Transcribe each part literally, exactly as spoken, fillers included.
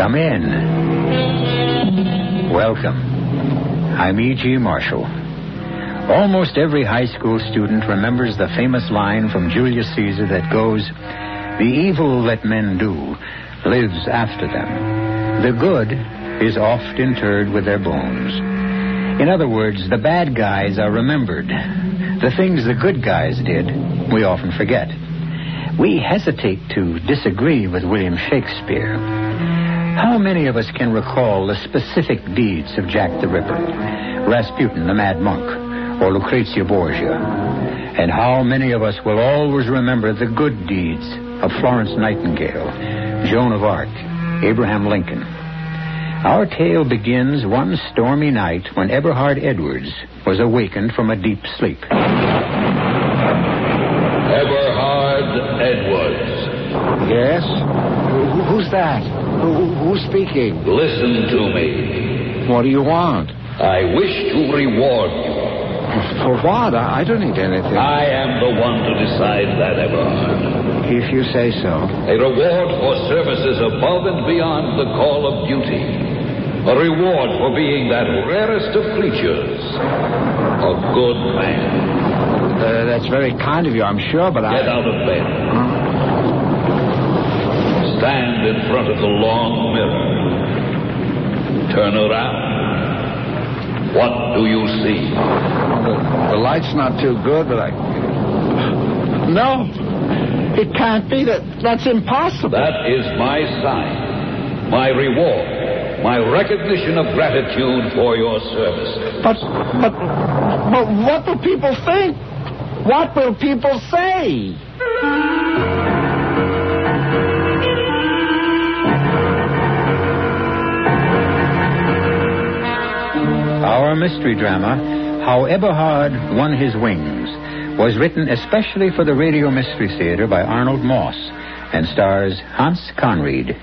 Come in. Welcome. I'm E G. Marshall. Almost every high school student remembers the famous line from Julius Caesar that goes, "The evil that men do lives after them. The good is oft interred with their bones." In other words, the bad guys are remembered. The things the good guys did, we often forget. We hesitate to disagree with William Shakespeare. How many of us can recall the specific deeds of Jack the Ripper, Rasputin the Mad Monk, or Lucrezia Borgia? And how many of us will always remember the good deeds of Florence Nightingale, Joan of Arc, Abraham Lincoln? Our tale begins one stormy night when Eberhard Edwards was awakened from a deep sleep. Eberhard Edwards. Yes? Who, who's that? Who, who's speaking? Listen to me. What do you want? I wish to reward you. For what? I, I don't need anything. I am the one to decide that, Eberhard. If you say so. A reward for services above and beyond the call of duty. A reward for being that rarest of creatures. A good man. Uh, that's very kind of you, I'm sure, but I... Get out of bed. Huh? Stand in front of the long mirror. Turn around. What do you see? The, the light's not too good, but I... No! It can't be. That. That's impossible. That is my sign. My reward. My recognition of gratitude for your service. But, but, but what will people think? What will people say? Our mystery drama, How Eberhard Won His Wings, was written especially for the Radio Mystery Theater by Arnold Moss and stars Hans Conried.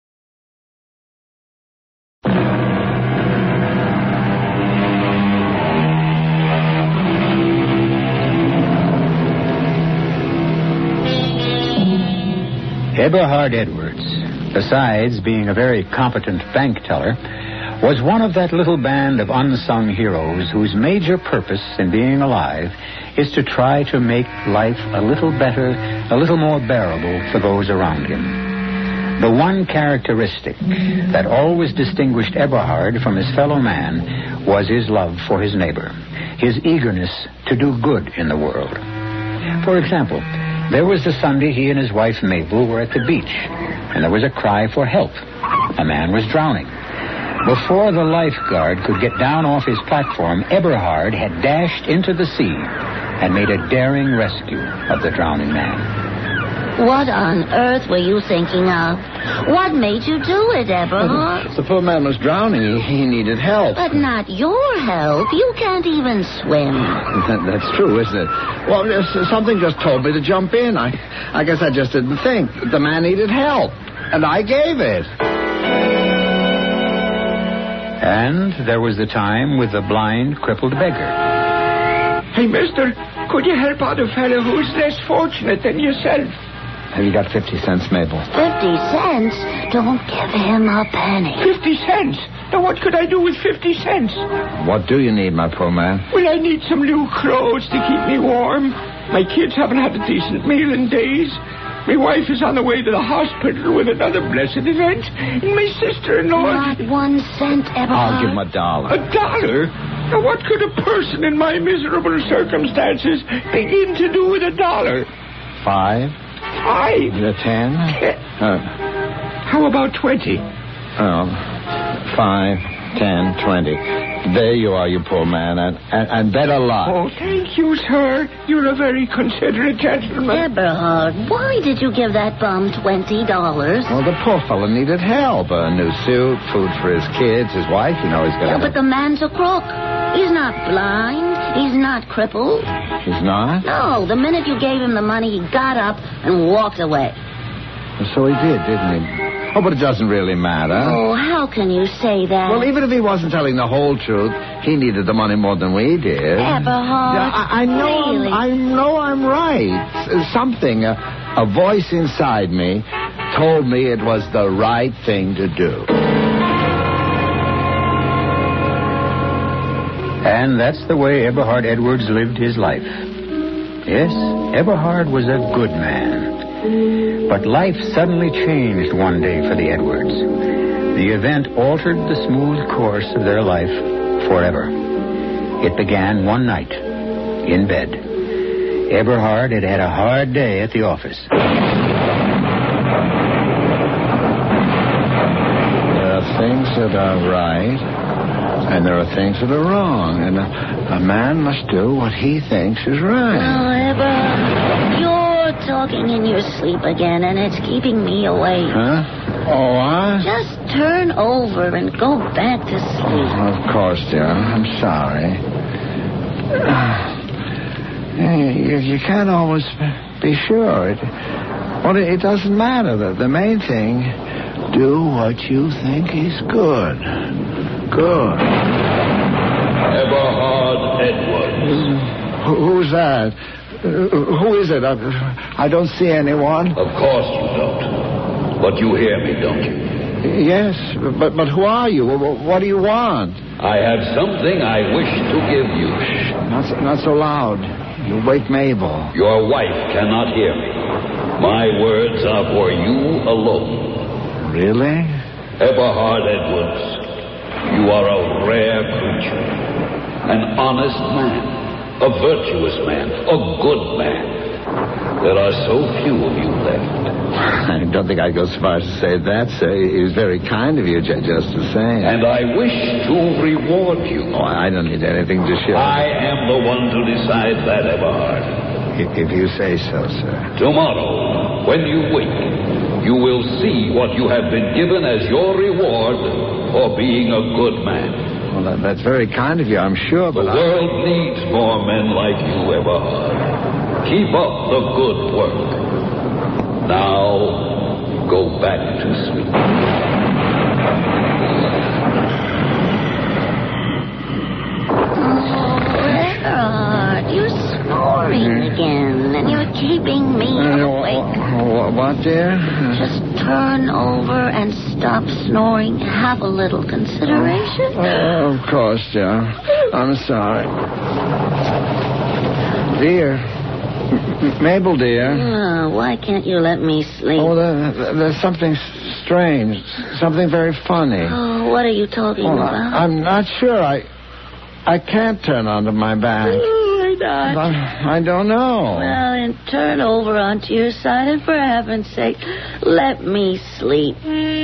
Eberhard Edwards, besides being a very competent bank teller, was one of that little band of unsung heroes whose major purpose in being alive is to try to make life a little better, a little more bearable for those around him. The one characteristic that always distinguished Eberhard from his fellow man was his love for his neighbor, his eagerness to do good in the world. For example, there was the Sunday he and his wife Mabel were at the beach, and there was a cry for help. A man was drowning. Before the lifeguard could get down off his platform, Eberhard had dashed into the sea and made a daring rescue of the drowning man. What on earth were you thinking of? What made you do it, Eberhard? The poor man was drowning. He, he needed help. But not your help. You can't even swim. That, that's true, isn't it? Well, something just told me to jump in. I, I guess I just didn't think. The man needed help, and I gave it. And there was the time with the blind, crippled beggar. Hey, mister, could you help out a fellow who's less fortunate than yourself? Have you got fifty cents, Mabel? Fifty cents? Don't give him a penny. Fifty cents? Now, what could I do with fifty cents? What do you need, my poor man? Well, I need some new clothes to keep me warm. My kids haven't had a decent meal in days. My wife is on the way to the hospital with another blessed event. And my sister-in-law... Not one cent, Eberhard. I'll give him a dollar. A dollar? Now, what could a person in my miserable circumstances begin to do with a dollar? Five? Five? A ten? Ten. Uh, How about twenty? oh, five, ten, twenty. There you are, you poor man, and, and, and bet a lot. Oh, thank you, sir. You're a very considerate gentleman. Eberhard, why did you give that bum twenty dollars? Well, the poor fellow needed help. A new suit, food for his kids, his wife, you know, he's got... Yeah, but the man's a crook. He's not blind. He's not crippled. He's not? No, the minute you gave him the money, he got up and walked away. So he did, didn't he? Oh, but it doesn't really matter. Oh, how can you say that? Well, even if he wasn't telling the whole truth, he needed the money more than we did. Eberhard, Yeah, I, I know. really? I'm, I know I'm right. Something, a, a voice inside me, told me it was the right thing to do. And that's the way Eberhard Edwards lived his life. Yes, Eberhard was a good man. But life suddenly changed one day for the Edwards. The event altered the smooth course of their life forever. It began one night, in bed. Eberhard had had a hard day at the office. There are things that are right, and there are things that are wrong, and a, a man must do what he thinks is right. Oh, Eberhard, you're talking in your sleep again, and it's keeping me awake. Huh? Oh, what? Just turn over and go back to sleep. Of course, dear. I'm sorry. You, you can't always be sure. It, well, it, it doesn't matter. The, the main thing, do what you think is good. Good. Eberhard Edwards. Who, who's that? Uh, who is it? I, I don't see anyone. Of course you don't. But you hear me, don't you? Yes, but but who are you? What, what do you want? I have something I wish to give you. Not so, not so loud. You'll wake Mabel. Your wife cannot hear me. My words are for you alone. Really? Eberhard Edwards, you are a rare creature. An honest man. A virtuous man. A good man. There are so few of you left. I don't think I'd go so far as to say that, sir. It was very kind of you, j- just the same. And I wish to reward you. Oh, I don't need anything to show. I am the one to decide that, Eberhard. If, if you say so, sir. Tomorrow, when you wake, you will see what you have been given as your reward for being a good man. Well, that, that's very kind of you, I'm sure, but the I... world needs more men like you, Eberhard. Keep up the good work. Now, go back to sleep. Oh, Eberhard, you're snoring again, and you're keeping me Uh, awake. wh- what, dear? Just turn over and stop snoring. Have a little consideration. Oh, of course, dear. I'm sorry. Dear. M- Mabel, dear. Oh, why can't you let me sleep? Oh, there, there's something s- strange. Something very funny. Oh, what are you talking Oh, about? I, I'm not sure. I I can't turn onto my back. Oh, my God. I, I don't know. Well, then turn over onto your side, and for heaven's sake, let me sleep.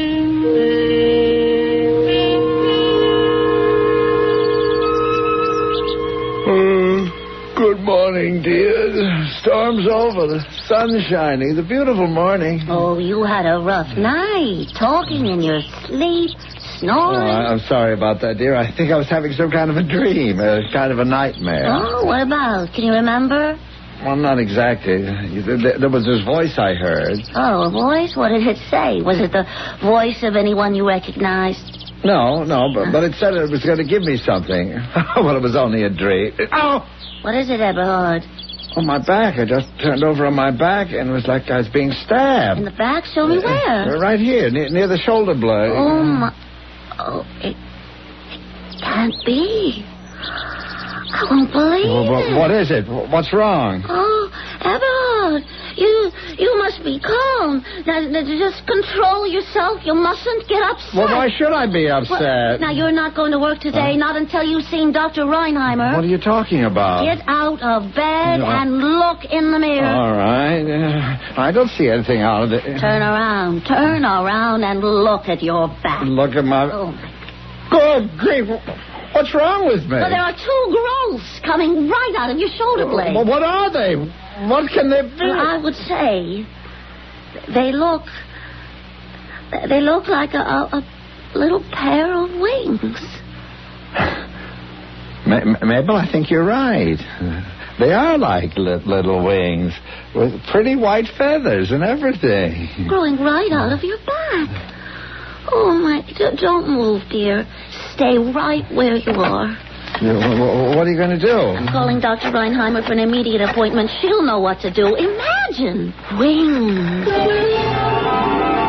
Good morning, dear. The storm's over. The sun's shining. The beautiful morning. Oh, you had a rough night, talking in your sleep, Oh, snoring. I- I'm sorry about that, dear. I think I was having some kind of a dream, a kind of a nightmare. Oh, what about? Can you remember? Well, not exactly. There there was this voice I heard. Oh, a voice? What did it say? Was it the voice of anyone you recognized? No, no, but, but it said it was going to give me something. Well, it was only a dream. Oh! What is it, Eberhard? On my back. I just turned over on my back, and it was like I was being stabbed. In the back? Show me where. Right here, near, near the shoulder blade. Oh, my... Oh, it... It can't be. I won't believe Well, it. what, what is it? What's wrong? Oh, Eberhard, you you must be calm. Now, now, just control yourself. You mustn't get upset. Well, why should I be upset? Well, now, you're not going to work today, Huh? not until you've seen Doctor Reinheimer. What are you talking about? Get out of bed No. and look in the mirror. All right. Uh, I don't see anything out of it. Turn around. Turn around and look at your back. Look at my... Oh, my Good grief. What's wrong with me? Well, there are two growths coming right out of your shoulder blade. Well, what are they? What can they be? Well, I would say they look they look like a, a, a little pair of wings. Ma- Ma- Mabel, I think you're right. They are like li- little wings with pretty white feathers and everything. Growing right out of your back. Oh, my... d- Don't move, dear. Stay right where you are. Yeah, wh- wh- What are you going to do? I'm calling Doctor Reinheimer for an immediate appointment. She'll know what to do. Imagine. Wings.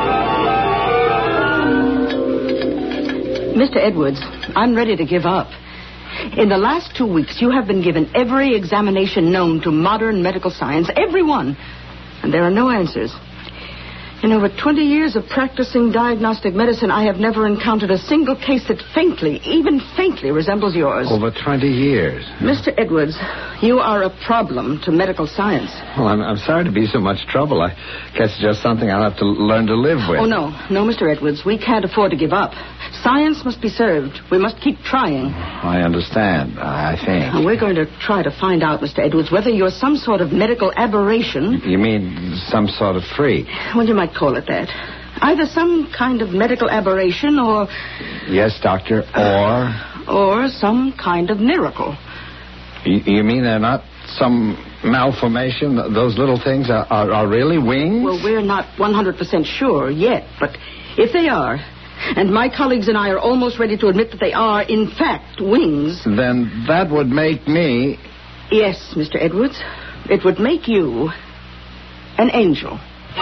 Mister Edwards, I'm ready to give up. In the last two weeks, you have been given every examination known to modern medical science, every one, and there are no answers. In over twenty years of practicing diagnostic medicine, I have never encountered a single case that faintly, even faintly, resembles yours. Over twenty years. Mister Edwards, you are a problem to medical science. Well, I'm, I'm sorry to be so much trouble. I guess it's just something I'll have to learn to live with. Oh, no. No, Mister Edwards. We can't afford to give up. Science must be served. We must keep trying. I understand, I think. And we're going to try to find out, Mister Edwards, whether you're some sort of medical aberration. You mean some sort of freak? Well, you might call it that. Either some kind of medical aberration or... Yes, doctor, or... Or some kind of miracle. You, you mean they're not some malformation? Those little things are, are, are really wings? Well, we're not one hundred percent sure yet, but if they are, and my colleagues and I are almost ready to admit that they are, in fact, wings... Then that would make me... Yes, Mister Edwards. It would make you an angel.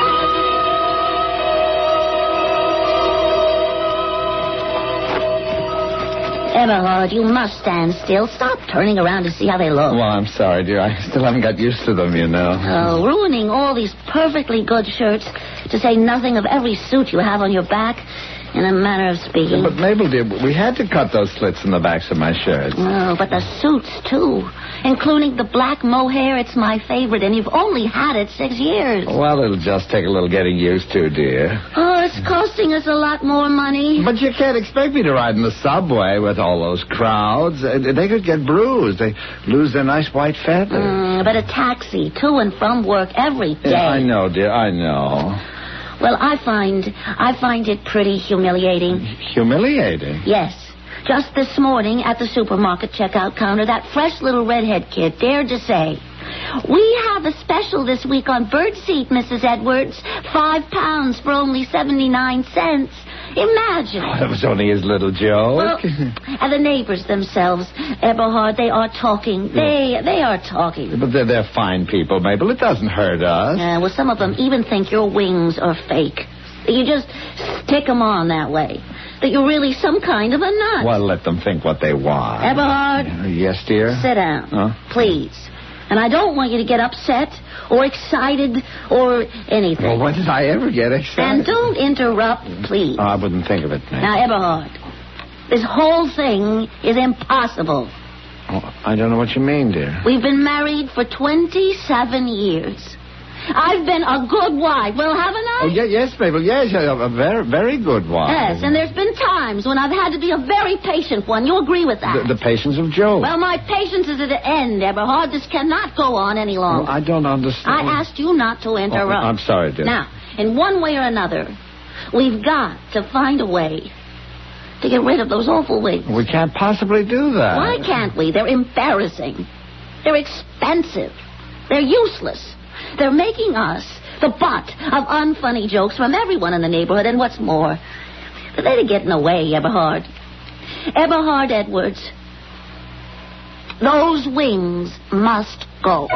Eberhard, you must stand still. Stop turning around to see how they look. Well, I'm sorry, dear. I still haven't got used to them, you know. Oh, ruining all these perfectly good shirts, to say nothing of every suit you have on your back, in a manner of speaking. But, Mabel, dear, we had to cut those slits in the backs of my shirts. Oh, but the suits, too. Including the black mohair, it's my favorite, and you've only had it six years. Well, it'll just take a little getting used to, dear. Oh, it's costing us a lot more money. But you can't expect me to ride in the subway with all those crowds. They could get bruised. They lose their nice white feathers. Mm, but a taxi to and from work every day. Yeah, I know, dear, I know. Well, I find I find it pretty humiliating. Humiliating? Yes. Just this morning at the supermarket checkout counter, that fresh little redhead kid dared to say, "We have a special this week on birdseed, Missus Edwards. Five pounds for only seventy-nine cents. Imagine." Oh, that was only his little joke. Well, and the neighbors themselves, Eberhard, they are talking. They they are talking. But they're, they're fine people, Mabel. It doesn't hurt us. Uh, well, some of them even think your wings are fake. That you just stick them on that way. That you're really some kind of a nut. Well, let them think what they want. Eberhard? Uh, yes, dear? Sit down. Huh? Please. And I don't want you to get upset or excited or anything. Well, when did I ever get excited? And don't interrupt, please. Oh, I wouldn't think of it, ma'am. Now, Eberhard, this whole thing is impossible. Oh, I don't know what you mean, dear. We've been married for twenty-seven years. I've been a good wife. Well, haven't I? Oh, yeah, yes, Mabel. Yes, a, a very, very good one. Yes, and there's been times when I've had to be a very patient one. You agree with that? The, the patience of Job. Well, my patience is at an end, Eberhard. This cannot go on any longer. Well, I don't understand. I asked you not to interrupt. Oh, I'm sorry, dear. Now, in one way or another, we've got to find a way to get rid of those awful wings. We can't possibly do that. Why can't we? They're embarrassing. They're expensive. They're useless. They're making us the butt of unfunny jokes from everyone in the neighborhood, and what's more, they're getting away, Eberhard. Eberhard Edwards, those wings must go.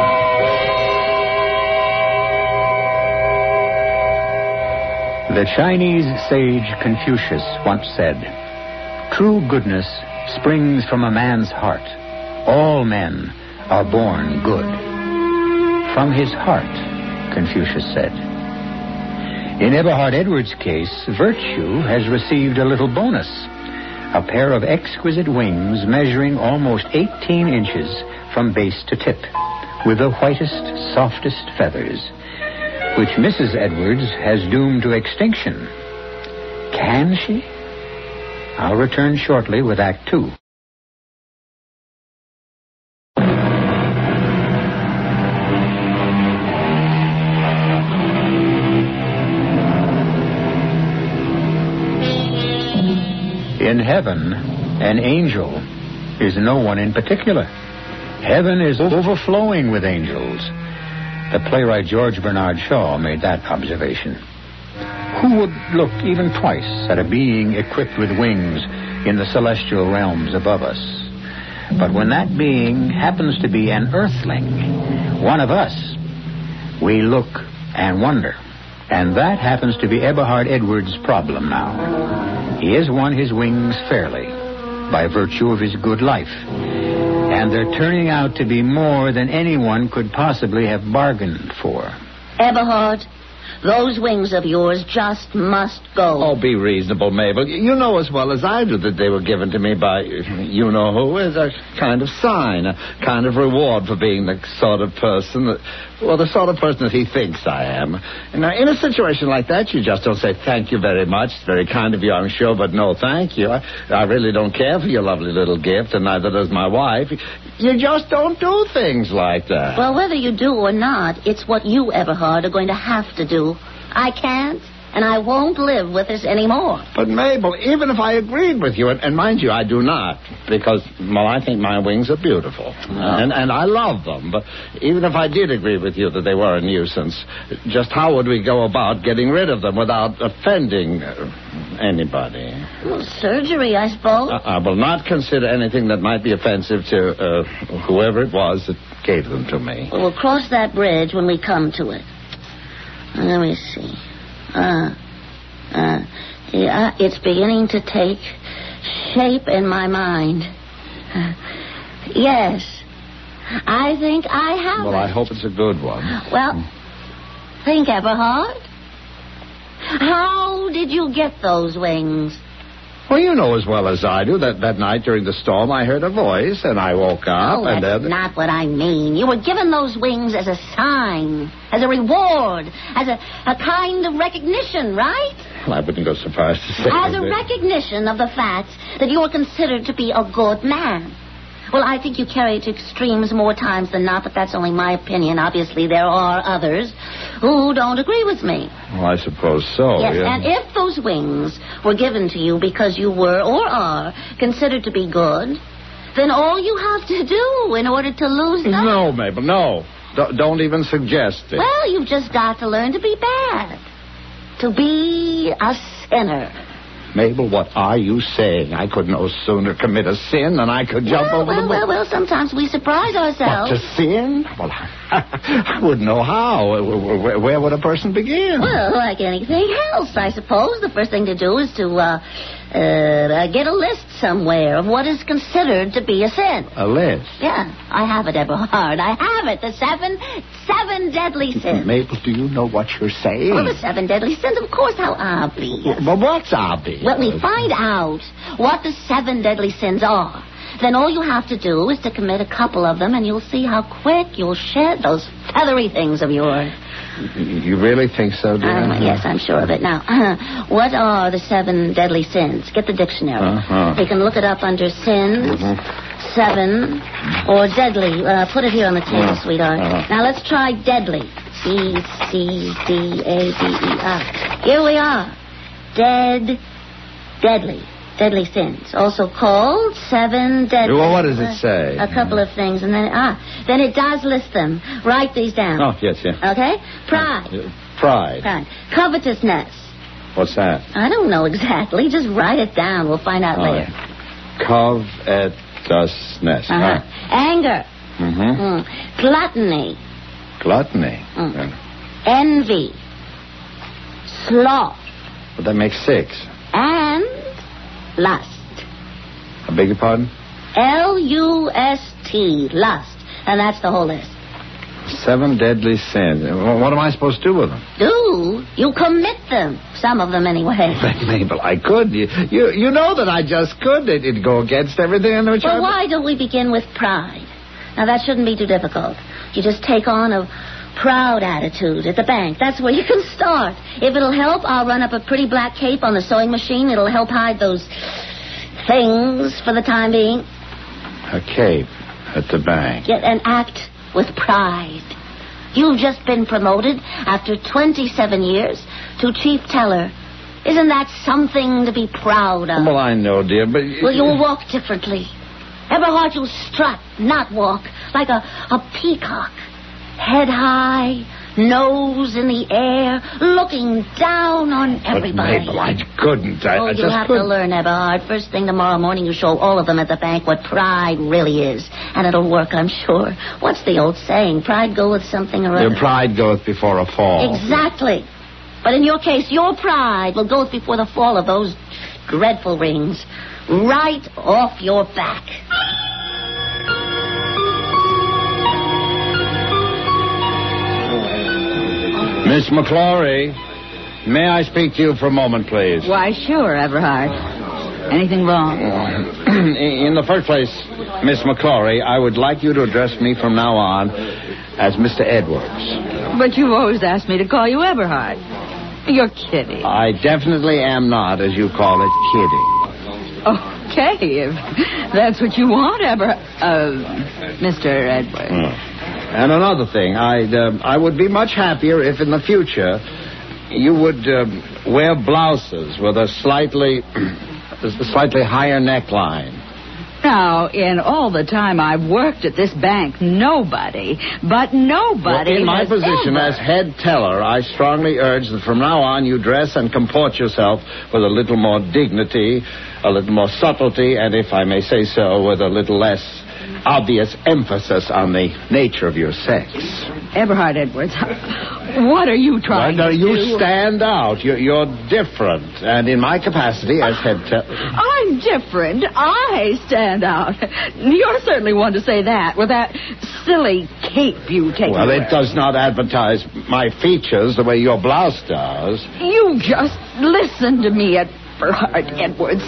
The Chinese sage Confucius once said, "True goodness springs from a man's heart. All men are born good." From his heart, Confucius said. In Eberhard Edwards' case, virtue has received a little bonus. A pair of exquisite wings measuring almost eighteen inches from base to tip, with the whitest, softest feathers, which Missus Edwards has doomed to extinction. Can she? I'll return shortly with Act Two. In heaven, an angel is no one in particular. Heaven is overflowing with angels. The playwright George Bernard Shaw made that observation. Who would look even twice at a being equipped with wings in the celestial realms above us? But when that being happens to be an earthling, one of us, we look and wonder. And that happens to be Eberhard Edwards' problem now. He has won his wings fairly by virtue of his good life. And they're turning out to be more than anyone could possibly have bargained for. Eberhard, those wings of yours just must go. Oh, be reasonable, Mabel. You know as well as I do that they were given to me by you-know-who as a kind of sign, a kind of reward for being the sort of person that, well, the sort of person that he thinks I am. And now, in a situation like that, you just don't say, thank you very much. It's very kind of you, I'm sure, but no thank you. I, I really don't care for your lovely little gift, and neither does my wife. You just don't do things like that. Well, whether you do or not, it's what you, Eberhard, are going to have to do. I can't, and I won't live with this anymore. But, Mabel, even if I agreed with you, and, and mind you, I do not, because, well, I think my wings are beautiful, oh. and, and I love them, but even if I did agree with you that they were a nuisance, just how would we go about getting rid of them without offending uh, anybody? Well, surgery, I suppose. I, I will not consider anything that might be offensive to uh, whoever it was that gave them to me. Well, we'll cross that bridge when we come to it. Let me see. Uh, uh, yeah, it's beginning to take shape in my mind. Uh, yes. I think I have Well, it. I hope it's a good one. Well, think, Eberhard. How did you get those wings? Well, you know as well as I do that that night during the storm I heard a voice and I woke up Oh, and that's then... not what I mean. You were given those wings as a sign, as a reward, as a, a kind of recognition, right? Well, I wouldn't go so far as to say... As a that- recognition of the fact that you are considered to be a good man. Well, I think you carry it to extremes more times than not, but that's only my opinion. Obviously, there are others who don't agree with me. Well, I suppose so, Yes, yeah. and if those wings were given to you because you were or are considered to be good, then all you have to do in order to lose them... No, Mabel, no. D- don't even suggest it. Well, you've just got to learn to be bad. To be a sinner. Mabel, what are you saying? I could no sooner commit a sin than I could jump well, over well, the... well, well, sometimes we surprise What, ourselves. to sin? Well, I wouldn't know how. Where, where would a person begin? Well, like anything else, I suppose. The first thing to do is to uh, uh, get a list somewhere of what is considered to be a sin. A list? Yeah, I have it, Eberhard. I have it. The seven, seven deadly sins. Mabel, do you know what you're saying? Well, the seven deadly sins, of course, how obvious. But what's obvious? When we find out what the seven deadly sins are, then all you have to do is to commit a couple of them, and you'll see how quick you'll shed those feathery things of yours. You really think so, dear? Um, yes, I'm sure of it. Now, uh, what are the seven deadly sins? Get the dictionary. Uh-huh. We can look it up under sins, Mhm. seven, or deadly. Uh, put it here on the table, Uh-huh. sweetheart. Uh-huh. Now, let's try deadly. C, C, D, A, D, E, R. Here we are. Dead, deadly. Deadly sins. Also called seven deadly... Well, what does it say? A couple of things, and then... Ah, then it does list them. Write these down. Oh, yes, yeah. Okay? Pride. Pride. Pride. Covetousness. What's that? I don't know exactly. Just write it down. We'll find out Oh, later. Covetousness. Uh-huh. Anger. Mm-hmm. Mm. Gluttony. Gluttony. Mm. Yeah. Envy. Sloth. But that makes six. And lust. I beg your pardon? L U S T. Lust. And that's the whole list. Seven deadly sins. Well, what am I supposed to do with them? Do? You commit them. Some of them, anyway. Mabel, I could. You, you, you know that I just could. It, it'd go against everything in which Well, I... why don't we begin with pride? Now, that shouldn't be too difficult. You just take on a proud attitude at the bank. That's where you can start. If it'll help, I'll run up a pretty black cape on the sewing machine. It'll help hide those things for the time being. A cape at the bank. Yet and act with pride. You've just been promoted after twenty-seven years to chief teller. Isn't that something to be proud of? Well, I know, dear, but... Well, you'll walk differently. Eberhard, you'll strut, not walk, like a, a peacock. Head high, nose in the air, looking down on everybody. But, Mabel, I couldn't. I, Oh, I you'll just have couldn't. to learn, Eberhard. First thing tomorrow morning, you show all of them at the bank what pride really is. And it'll work, I'm sure. What's the old saying? Pride goeth something or other. Your pride goeth before a fall. Exactly. But in your case, your pride will go before the fall of those dreadful rings right off your back. Miss McClory, may I speak to you for a moment, please? Why, sure, Everhard. Anything wrong? In the first place, Miss McClory, I would like you to address me from now on as Mister Edwards. But you've always asked me to call you Everhard. You're kidding. I definitely am not, as you call it, kidding. Okay, if that's what you want, Ever... Uh, Mister Edwards. Mm. And another thing, I'd, uh, I would be much happier if in the future you would uh, wear blouses with a slightly, a slightly higher neckline. Now, in all the time I've worked at this bank, nobody, but nobody well, in my has position ever... as head teller, I strongly urge that from now on you dress and comport yourself with a little more dignity, a little more subtlety, and if I may say so, with a little less obvious emphasis on the nature of your sex. Everhard Edwards, what are you trying well, no, to you do? You stand out. You're, you're different. And in my capacity as head teller... I'm different. I stand out. You're certainly one to say that with that silly cape you take. Well, away. it does not advertise my features the way your blouse does. You just listen to me, Everhard Edwards.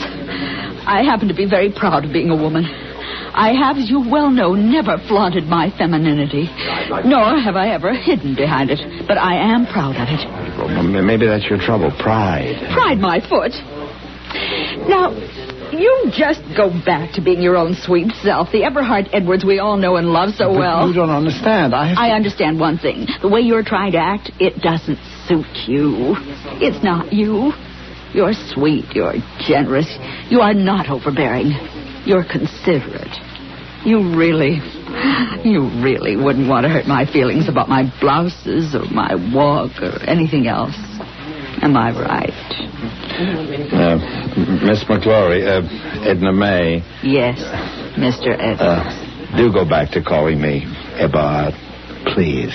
I happen to be very proud of being a woman. I have, as you well know, never flaunted my femininity, nor have I ever hidden behind it. But I am proud of it. Well, maybe that's your trouble, pride. Pride my foot. Now, you just go back to being your own sweet self, the Everhard Edwards we all know and love so but well. You don't understand. I have I to... understand one thing. The way you're trying to act, it doesn't suit you. It's not you. You're sweet. You're generous. You are not overbearing. You're considerate. You really, you really wouldn't want to hurt my feelings about my blouses or my walk or anything else. Am I right? Uh, Miss McClory, uh, Edna May. Yes, Mister Edwards. Uh, do go back to calling me Eberhard, please.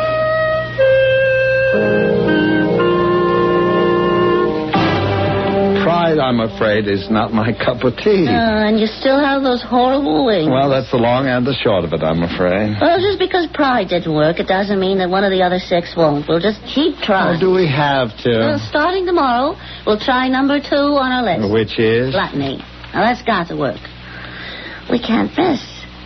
Pride, I'm afraid, is not my cup of tea. Uh, and you still have those horrible wings. Well, that's the long and the short of it, I'm afraid. Well, just because pride didn't work, it doesn't mean that one of the other six won't. We'll just keep trying. Oh, do we have to? Well, starting tomorrow, we'll try number two on our list. Which is? Gluttony. Now, that's got to work. We can't miss.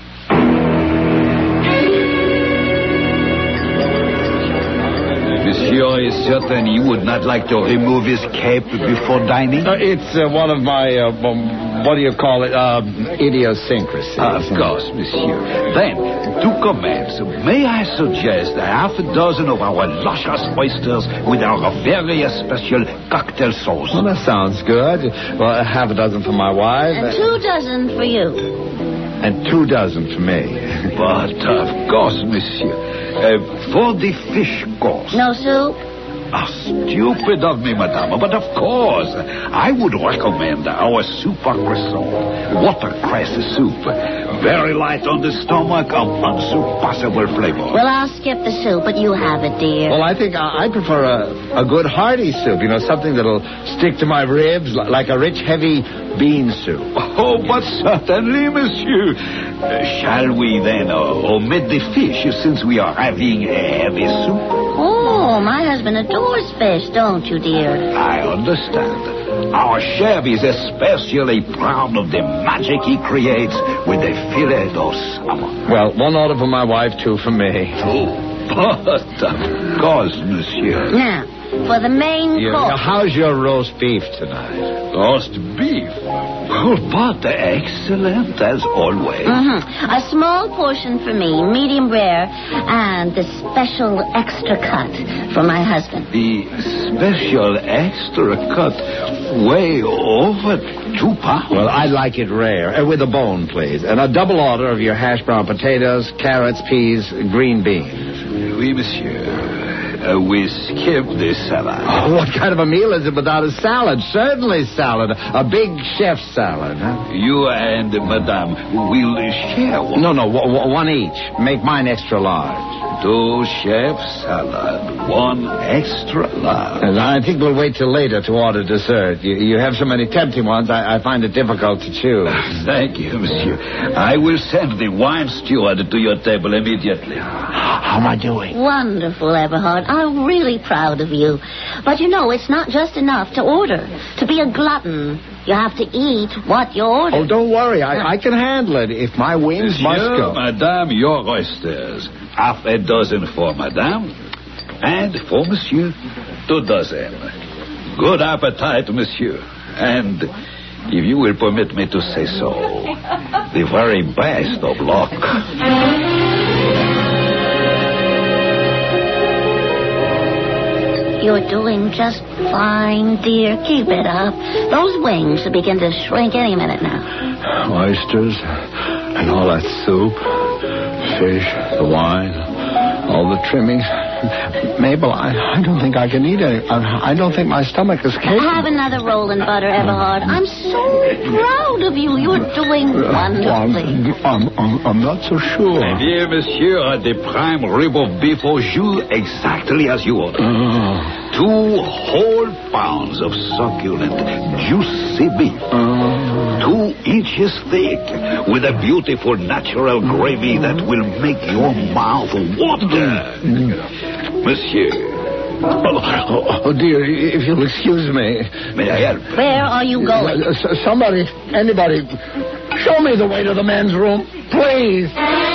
Monsieur is certain he would not like to remove his cape before dining? Uh, it's uh, one of my, uh, um, what do you call it, uh, idiosyncrasies. Of course, monsieur. Then, to commence, may I suggest a half a dozen of our luscious oysters with our very special cocktail sauce? Well, that sounds good. Well, half a dozen for my wife. And two dozen for you. And two dozen for me. But, of course, monsieur. Uh, for the fish course. No soup? Ah, stupid of me, madame, but of course. I would recommend our soup à cresson, watercress soup. Very light on the stomach, of unsurpassable flavor. Well, I'll skip the soup, but you have it, dear. Well, I think I, I prefer a, a good hearty soup, you know, something that'll stick to my ribs, li- like a rich, heavy bean soup. Oh, but certainly, monsieur. Uh, shall we then uh, omit the fish since we are having a heavy soup? Oh, my husband adores fish, don't you, dear? I understand. Our chef is especially proud of the magic he creates with the filet of salmon. Well, one order for my wife, two for me. Oh, but of course, monsieur. Now, for the main You, course. how's your roast beef tonight? Roast beef. Oh, but excellent as always. Mm-hmm. A small portion for me, medium rare, and the special extra cut for my husband. The special extra cut way over two pounds. Well, I'd like it rare, uh, with a bone, please. And a double order of your hash brown potatoes, carrots, peas, green beans. Oui, monsieur. Uh, we skip this salad. Oh, what kind of a meal is it without a salad? Certainly salad. A big chef salad, huh? You and Madame will share one. No, no, w- w- one each. Make mine extra large. Two chef salad, one extra large. And I think we'll wait till later to order dessert. You, you have so many tempting ones, I, I find it difficult to choose. Thank you, monsieur. I will send the wine steward to your table immediately. How am I doing? Wonderful, Eberhard. I'm really proud of you. But you know, it's not just enough to order. To be a glutton, you have to eat what you order. Oh, don't worry. I, I can handle it if my wings must Monsieur, go. Madame, your oysters. Half a dozen for Madame. And for Monsieur, two dozen. Good appetite, Monsieur. And, if you will permit me to say so, the very best of luck. You're doing just fine, dear. Keep it up. Those wings will begin to shrink any minute now. Oysters and all that soup, fish, the wine, all the trimmings. Mabel, I, I don't think I can eat it. I, I don't think my stomach is capable. Have another roll and butter, Eberhard. I'm so proud of you. You're doing wonderfully. I'm, I'm, I'm not so sure. Dear Monsieur, the prime rib of beef au jus exactly as you ordered. Uh, Two whole pounds of succulent, juicy beef. uh, Two inches thick, with a beautiful natural gravy that will make your mouth water. Monsieur. oh, oh, oh, dear, if you'll excuse me. May I help? Where are you going? Uh, s- somebody, anybody, show me the way to the men's room, please.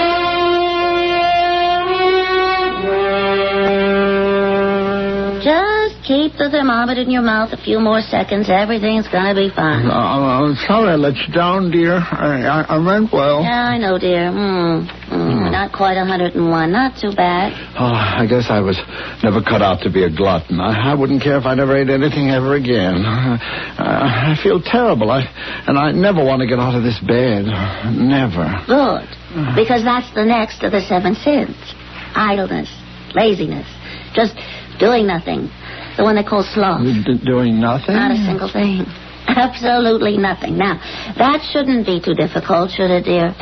Just keep the thermometer in your mouth a few more seconds. Everything's gonna be fine. Uh, I'm sorry I let you down, dear. I, I, I meant well. Yeah, I know, dear. Mm, mm, not quite one hundred and one. Not too bad. Oh, I guess I was never cut out to be a glutton. I, I wouldn't care if I never ate anything ever again. I, I feel terrible. I, and I never want to get out of this bed. Never. Good. Because that's the next of the seven sins. Idleness. Laziness. Just doing nothing. The one they call sloth. D- doing nothing? Not a single thing. Absolutely nothing. Now, that shouldn't be too difficult, should it, dear?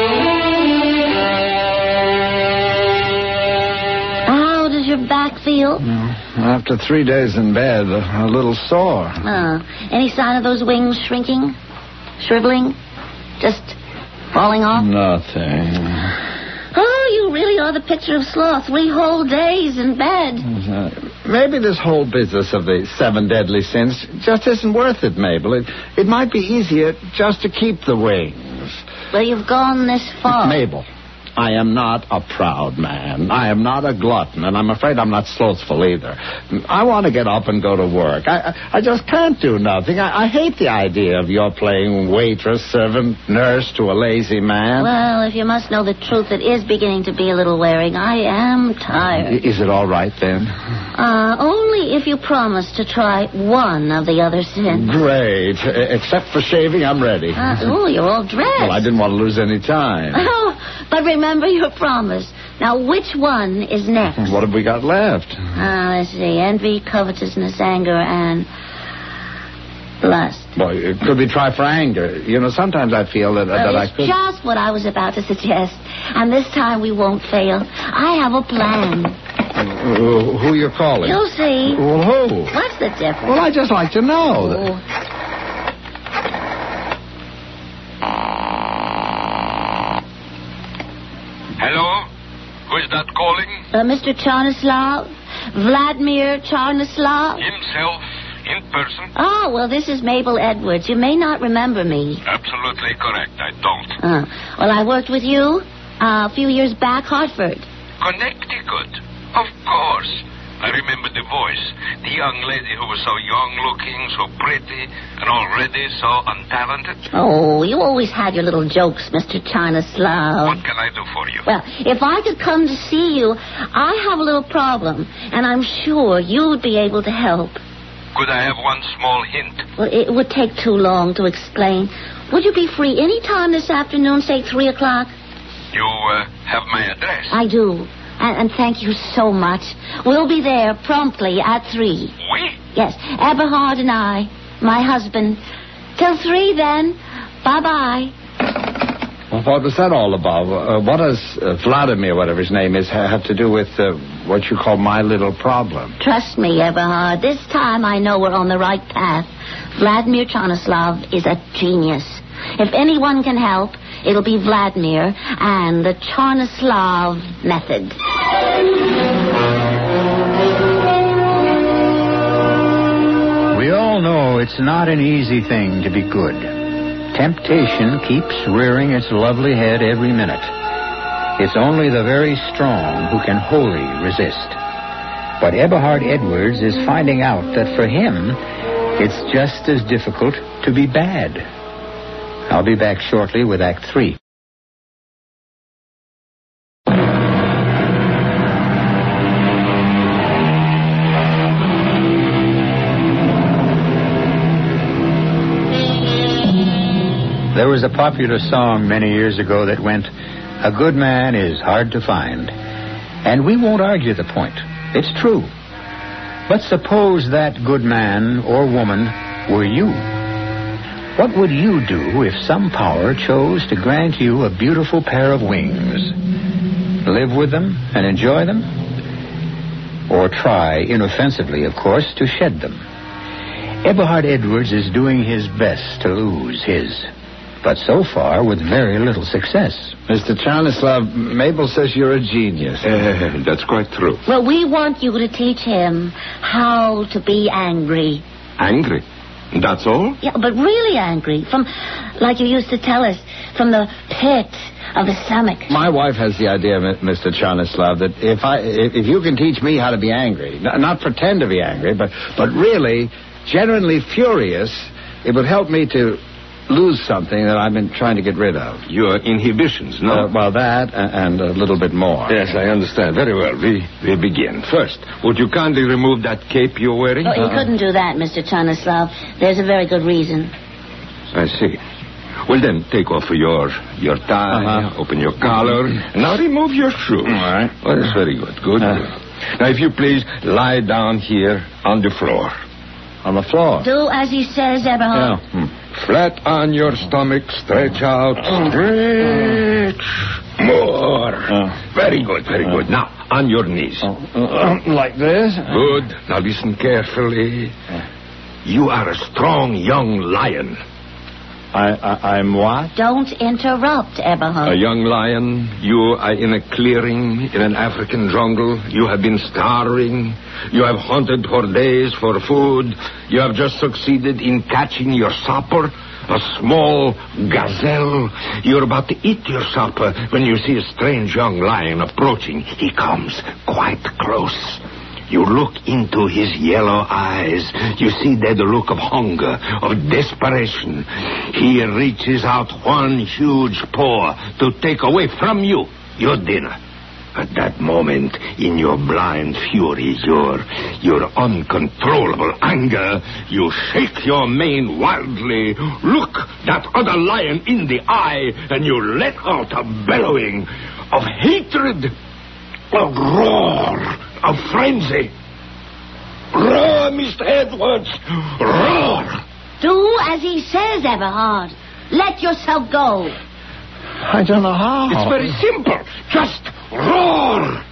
How does your back feel? After three days in bed, a, a little sore. Uh, any sign of those wings shrinking? Shriveling? Just falling off? Nothing. Oh, you really are the picture of sloth. Three whole days in bed. Uh, Maybe this whole business of the seven deadly sins just isn't worth it, Mabel. It, it might be easier just to keep the wings. Well, you've gone this far. Mabel, I am not a proud man. I am not a glutton, and I'm afraid I'm not slothful either. I want to get up and go to work. I I, I just can't do nothing. I, I hate the idea of your playing waitress, servant, nurse to a lazy man. Well, if you must know the truth, it is beginning to be a little wearing. I am tired. Is it all right, then? Uh, only if you promise to try one of the other sins. Great. E- Except for shaving, I'm ready. Uh, oh, you're all dressed. Well, I didn't want to lose any time. Oh, but remember your promise. Now, which one is next? What have we got left? Uh, let's see. Envy, covetousness, anger, and lust. Well, could we try for anger? You know, sometimes I feel that, Well, that I it's could... just what I was about to suggest. And this time we won't fail. I have a plan. Uh, who you're calling? You'll see. Well, who? What's the difference? Well, I'd just like to know. Oh. Hello? Who is that calling? Uh, Mister Charnislav? Vladimir Charnislav? Himself, in person? Oh, well, this is Mabel Edwards. You may not remember me. Absolutely correct, I don't. Uh, well, I worked with you uh, a few years back, Hartford. Connecticut? Of course. I remember the voice. The young lady who was so young-looking, so pretty, and already so untalented. Oh, you always had your little jokes, Mister Charnislav. What can I do for you? Well, if I could come to see you, I have a little problem, and I'm sure you'd be able to help. Could I have one small hint? Well, it would take too long to explain. Would you be free any time this afternoon, say three o'clock? You uh, have my address. I do. And, and thank you so much. We'll be there promptly at three. We? Yes, Eberhard and I, my husband. Till three, then. Bye-bye. Well, what was that all about? Uh, what does uh, Vladimir, whatever his name is, ha- have to do with uh, what you call my little problem? Trust me, Eberhard. This time I know we're on the right path. Vladimir Chanislav is a genius. If anyone can help, it'll be Vladimir and the Chanislav method. We all know it's not an easy thing to be good. Temptation keeps rearing its lovely head every minute. It's only the very strong who can wholly resist. But Eberhard Edwards is finding out that for him, it's just as difficult to be bad. I'll be back shortly with Act Three. There was a popular song many years ago that went, "A good man is hard to find." And we won't argue the point. It's true. But suppose that good man or woman were you. What would you do if some power chose to grant you a beautiful pair of wings? Live with them and enjoy them? Or try, inoffensively, of course, to shed them? Eberhard Edwards is doing his best to lose his. But so far, with very little success. Mister Chanislav, Mabel says you're a genius. Uh, that's quite true. Well, we want you to teach him how to be angry. Angry? That's all? Yeah, but really angry. From, like you used to tell us, from the pit of the stomach. My wife has the idea, Mister Chanislav, that if I, if, if you can teach me how to be angry, n- not pretend to be angry, but, but really, genuinely furious, it would help me to lose something that I've been trying to get rid of. Your inhibitions, no? Uh, well, that and, and a little bit more. Yes, I understand. Very well. We, we begin. First, would you kindly remove that cape you're wearing? Oh, you uh-uh. couldn't do that, Mister Chanislav. There's a very good reason. I see. Well, then, take off your your tie, uh-huh. open your collar. Now remove your shoes. All right. Well, that's very good. Good. Uh, good. Now, if you please, lie down here on the floor. On the floor? Do as he says, Eberhard. Yeah. Hmm. Flat on your stomach, stretch out, stretch. More. Uh, very good, very uh, good. Now, on your knees. Uh, uh, like this? Good. Now listen carefully. You are a strong young lion. I, I, I'm what? Don't interrupt, Eberhard. A young lion. You are in a clearing in an African jungle. You have been starving. You have hunted for days for food. You have just succeeded in catching your supper, a small gazelle. You're about to eat your supper when you see a strange young lion approaching. He comes quite close. You look into his yellow eyes. You see there the look of hunger, of desperation. He reaches out one huge paw to take away from you your dinner. At that moment, in your blind fury, your, your uncontrollable anger, you shake your mane wildly, look that other lion in the eye, and you let out a bellowing of hatred, a roar of frenzy. Roar, Mister Edwards, roar! Do as he says, Eberhard. Let yourself go. I don't know how. It's very simple. Just roar.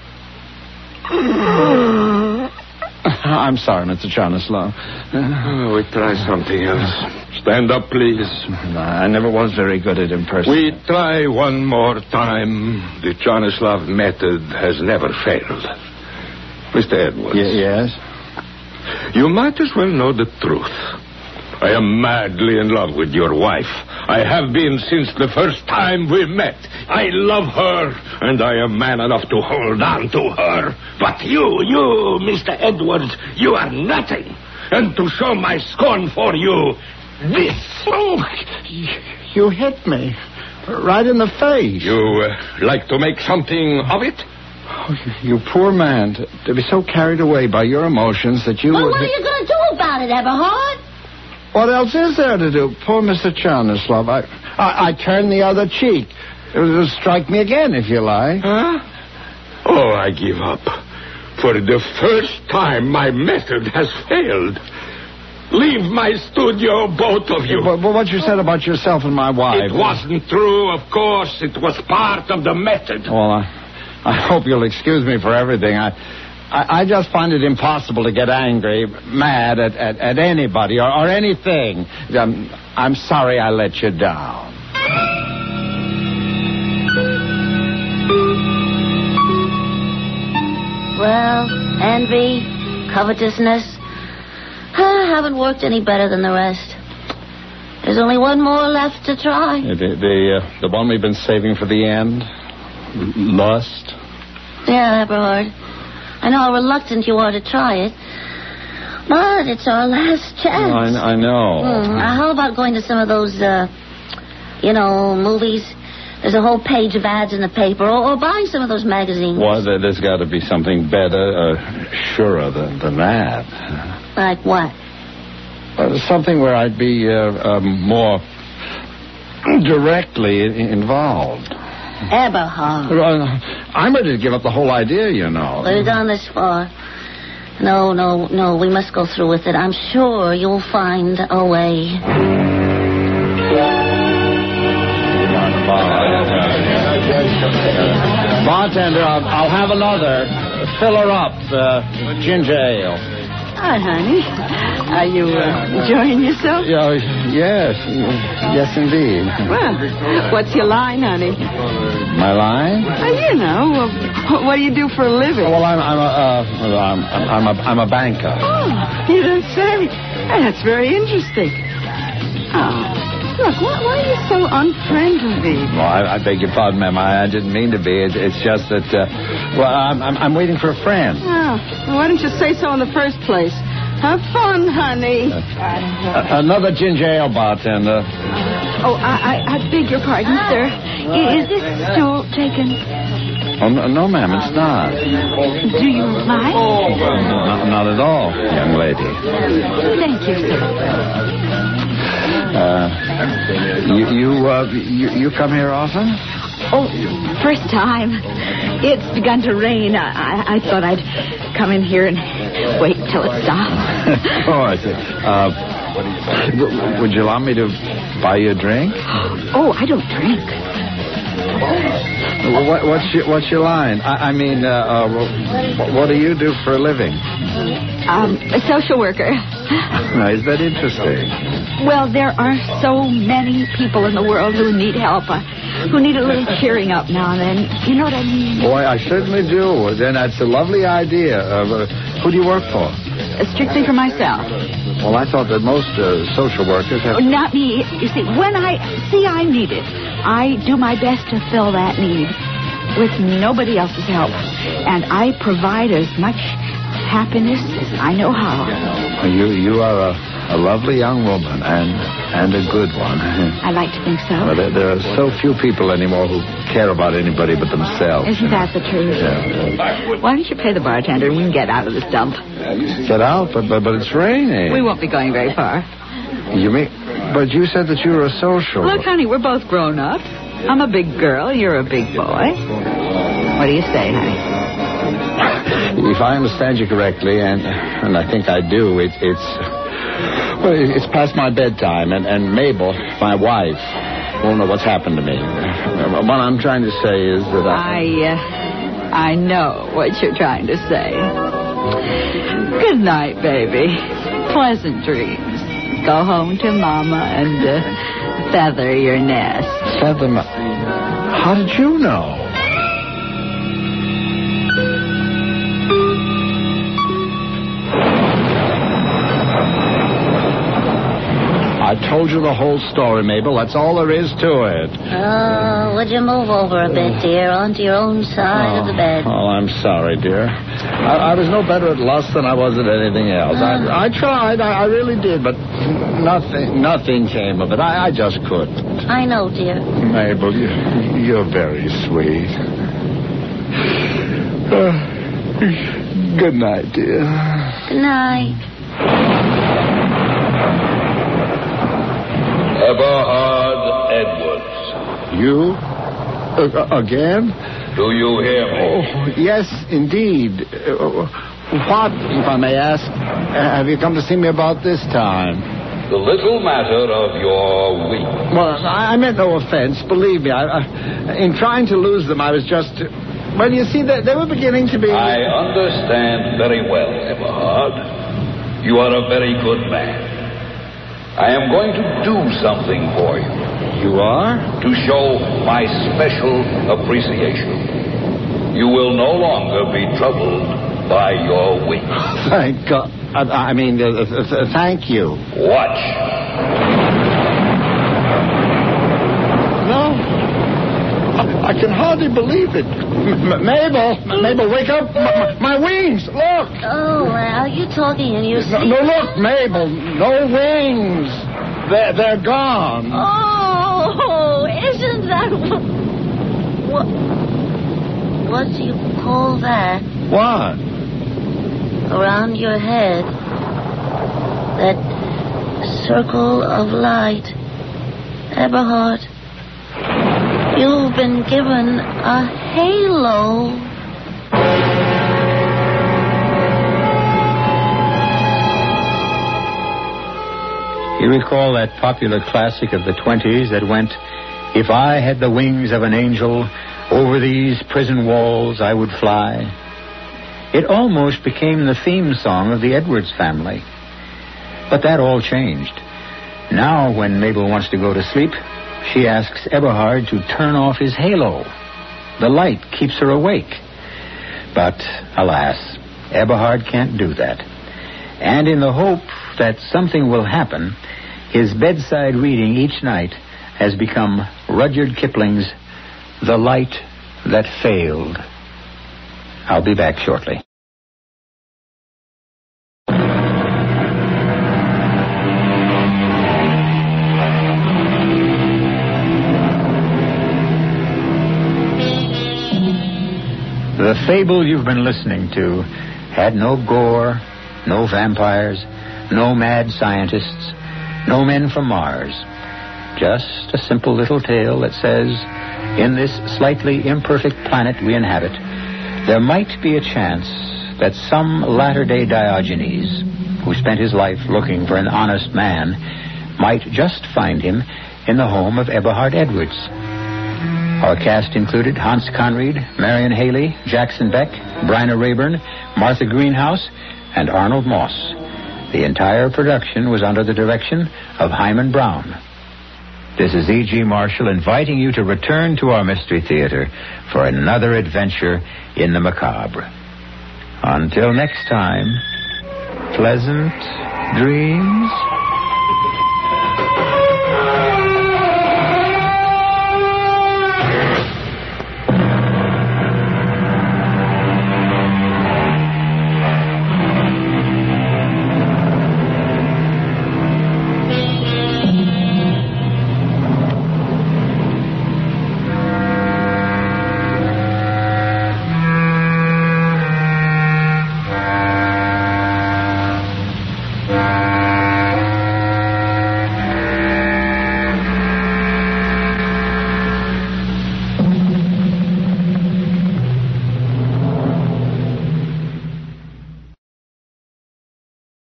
I'm sorry, Mister Chanislav. Oh, we try something else. Stand up, please. I never was very good at impersonating. We try one more time. The Chanislav method has never failed. Mister Edwards. Y- yes? You might as well know the truth. I am madly in love with your wife. I have been since the first time we met. I love her, and I am man enough to hold on to her. But you, you, Mister Edwards, you are nothing. And to show my scorn for you, this. Oh, you hit me. Right in the face. You uh, like to make something of it? Oh, you, you poor man. To, to be so carried away by your emotions that you... Well, would what are you going to do about it, Eberhard? What else is there to do? Poor Mister Chanislav. I, I, I turn the other cheek. It'll strike me again, if you like. Huh? Oh, I give up. For the first time, my method has failed. Leave my studio, both of you. But, but what you said about yourself and my wife... It wasn't true, of course. It was part of the method. Well, I, I hope you'll excuse me for everything. I, I, I just find it impossible to get angry, mad at, at, at anybody or, or anything. I'm, I'm sorry I let you down. Well, envy, covetousness... I haven't worked any better than the rest. There's only one more left to try. The the, uh, the one we've been saving for the end? Lust? Yeah, Eberhard. I know how reluctant you are to try it. But it's our last chance. Oh, I, I know. Hmm. Uh, how about going to some of those, uh, you know, movies? There's a whole page of ads in the paper. Or, or buying some of those magazines. Well, there, there's got to be something better, uh, surer than, than that. Like what? Uh, something where I'd be uh, uh, more directly involved. Eberhard. Uh, I'm ready to give up the whole idea, you know. We've gone this far. No, no, no, we must go through with it. I'm sure you'll find a way. Bartender, I'll, I'll have another. Fill her up. Uh, ginger ale. Hi, honey. Are you uh, enjoying yourself? Uh, yes. Yes, indeed. Well, what's your line, honey? My line? Well, you know, uh, what do you do for a living? Well, I'm, I'm a, uh, I'm, I'm a, I'm a banker. Oh, you don't say. That's very interesting. Oh. Look, why, why are you so unfriendly? Well, I, I beg your pardon, ma'am. I, I didn't mean to be. It, it's just that, uh, well, I'm, I'm, I'm waiting for a friend. Oh, well, why didn't you say so in the first place? Have fun, honey. Uh, uh, another ginger ale, bartender. Oh, I, I, I beg your pardon, sir. Is this stool taken? Oh, no, no, ma'am, it's not. Do you mind? Not, not at all, young lady. Thank you, sir. Uh, you you, uh, you you come here often? Oh, first time. It's begun to rain. I, I, I thought I'd come in here and wait till it stops. Oh, I see. Uh, w- would you allow me to buy you a drink? Oh, I don't drink. What, what's your What's your line? I, I mean, uh, uh, what do you do for a living? Um, a social worker. Now, is that interesting? Well, there are so many people in the world who need help, uh, who need a little cheering up now and then. You know what I mean? Boy, I certainly do. Then that's a lovely idea. Uh, who do you work for? Uh, strictly for myself. Well, I thought that most uh, social workers have... Oh, not me. You see, when I see I need it, I do my best to fill that need with nobody else's help. And I provide as much happiness as I know how. You you are a, a lovely young woman, and and a good one. I like to think so. Well, there, there are so few people anymore who care about anybody but themselves. Isn't that the truth? Yeah. Why don't you pay the bartender and we can get out of this dump? Get out, but, but but it's raining. We won't be going very far. You mean? But you said that you were a social. Look, honey, we're both grown up. I'm a big girl. You're a big boy. What do you say, honey? If I understand you correctly, and and I think I do, it, it's well, it's past my bedtime, and, and Mabel, my wife, won't know what's happened to me. What I'm trying to say is that I... I, uh, I know what you're trying to say. Good night, baby. Pleasant dreams. Go home to Mama and uh, feather your nest. Feather my... How did you know? I told you the whole story, Mabel. That's all there is to it. Oh, would you move over a bit, dear, onto your own side oh, of the bed? Oh, I'm sorry, dear. I, I was no better at lust than I was at anything else. Uh. I, I tried. I, I really did, but nothing nothing came of it. I, I just couldn't. I know, dear. Mabel, you, you're very sweet. Uh, good night, dear. Good night. Eberhard Edwards. You? Uh, again? Do you hear me? Oh, yes, indeed. Uh, what, if I may ask, uh, have you come to see me about this time? The little matter of your week. Well, I, I meant no offense. Believe me, I, I, in trying to lose them, I was just... Well, you see, they, they were beginning to be... I understand very well, Eberhard. You are a very good man. I am going to do something for you. You are? To show my special appreciation. You will no longer be troubled by your week. Thank God. I, I mean, uh, uh, thank you. Watch. No. I, I can hardly believe it. M- Mabel, M- Mabel, wake up. M- my wings, look. Oh, well, you talking and you No, no, look, Mabel, no wings. They're, they're gone. Oh, isn't that what... What, what do you call that? What? Around your head. That circle of light. Eberhard, you've been given a halo. You recall that popular classic of the twenties that went, "If I had the wings of an angel, over these prison walls I would fly"? It almost became the theme song of the Edwards family. But that all changed. Now, when Mabel wants to go to sleep, she asks Eberhard to turn off his halo. The light keeps her awake. But, alas, Eberhard can't do that. And in the hope that something will happen, his bedside reading each night has become Rudyard Kipling's The Light That Failed. I'll be back shortly. The fable you've been listening to had no gore, no vampires, no mad scientists, no men from Mars. Just a simple little tale that says, in this slightly imperfect planet we inhabit, there might be a chance that some latter-day Diogenes, who spent his life looking for an honest man, might just find him in the home of Eberhard Edwards. Our cast included Hans Conried, Marion Haley, Jackson Beck, Bryna Rayburn, Martha Greenhouse, and Arnold Moss. The entire production was under the direction of Hyman Brown. This is E G. Marshall inviting you to return to our Mystery Theater for another adventure in the macabre. Until next time, pleasant dreams.